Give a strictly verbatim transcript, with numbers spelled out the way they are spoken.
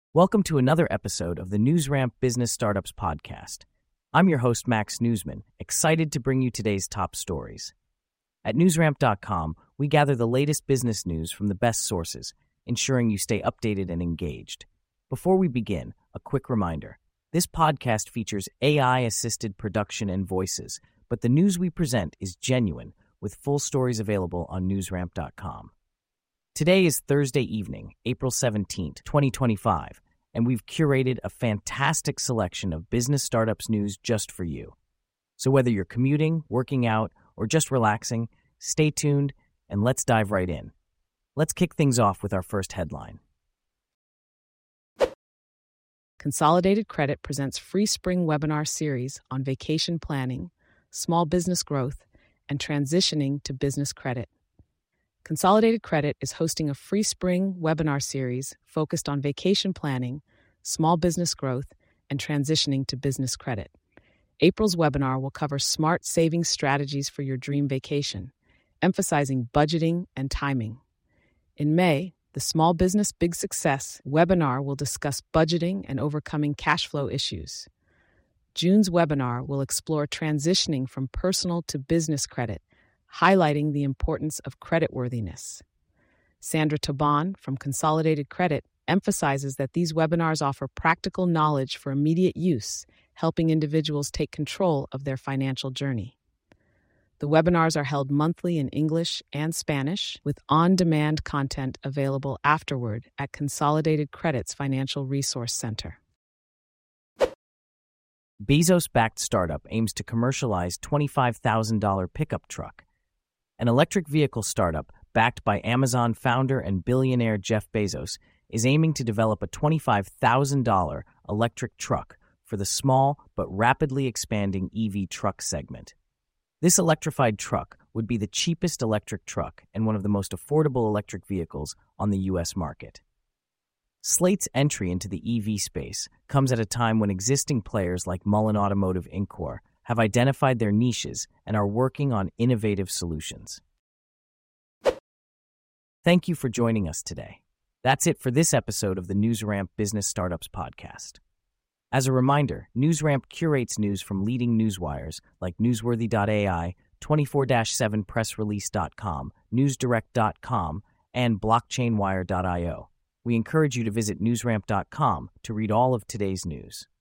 Welcome to another episode of the NewsRamp Business Startups Podcast. I'm your host, Max Newsman, excited to bring you today's top stories. At newsramp dot com, we gather the latest business news from the best sources, ensuring you stay updated and engaged. Before we begin, a quick reminder. This podcast features A I-assisted production and voices, but the news we present is genuine, with full stories available on newsramp dot com. Today is Thursday evening, April seventeenth, twenty twenty-five, and we've curated a fantastic selection of business startups news just for you. So whether you're commuting, working out, or just relaxing, stay tuned and let's dive right in. Let's kick things off with our first headline. Consolidated Credit presents free spring webinar series on vacation planning, small business growth, and transitioning to business credit. Consolidated Credit is hosting a free spring webinar series focused on vacation planning, small business growth, and transitioning to business credit. April's webinar will cover smart savings strategies for your dream vacation, emphasizing budgeting and timing. In May, the Small Business Big Success webinar will discuss budgeting and overcoming cash flow issues. June's webinar will explore transitioning from personal to business credit, highlighting the importance of creditworthiness. Sandra Taban from Consolidated Credit emphasizes that these webinars offer practical knowledge for immediate use, helping individuals take control of their financial journey. The webinars are held monthly in English and Spanish, with on-demand content available afterward at Consolidated Credit's Financial Resource Center. Bezos-backed startup aims to commercialize twenty-five thousand dollars pickup truck. An electric vehicle startup backed by Amazon founder and billionaire Jeff Bezos is aiming to develop a twenty-five thousand dollars electric truck for the small but rapidly expanding E V truck segment. This electrified truck would be the cheapest electric truck and one of the most affordable electric vehicles on the U S market. Slate's entry into the E V space comes at a time when existing players like Mullen Automotive Incorporated have identified their niches and are working on innovative solutions. Thank you for joining us today. That's it for this episode of the NewsRamp Business Startups Podcast. As a reminder, NewsRamp curates news from leading newswires like newsworthy dot A I, twenty-four seven press release dot com, newsdirect dot com, and blockchain wire dot io. We encourage you to visit newsramp dot com to read all of today's news.